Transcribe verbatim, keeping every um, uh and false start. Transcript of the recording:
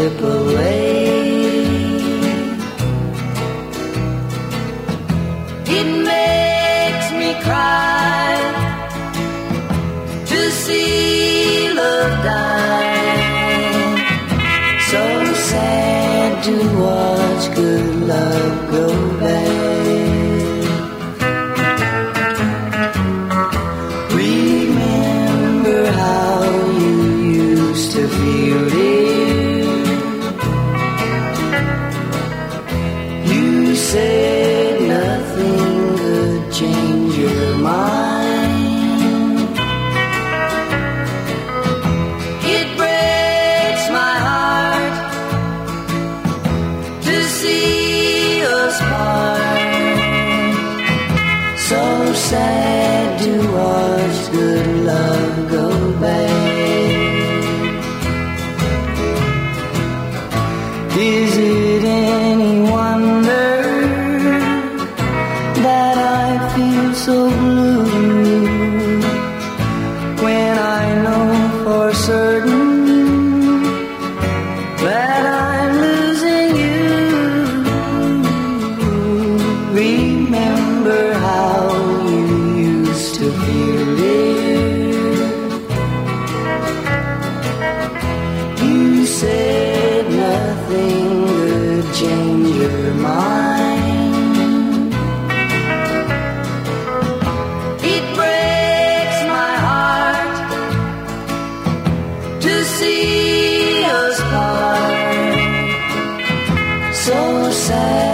slip away. It makes me cry to see love die. So sad to watch good love go bad. Remember how you used to feel it. You said nothing could change your mind. It breaks my heart to see us part. So sad to watch good love go bad. Is it any wonder that I feel so blue when I know for certain that I'm losing you? Remember how you used to feel it. You said nothing could change your mind. It breaks my heart to see us part. So sad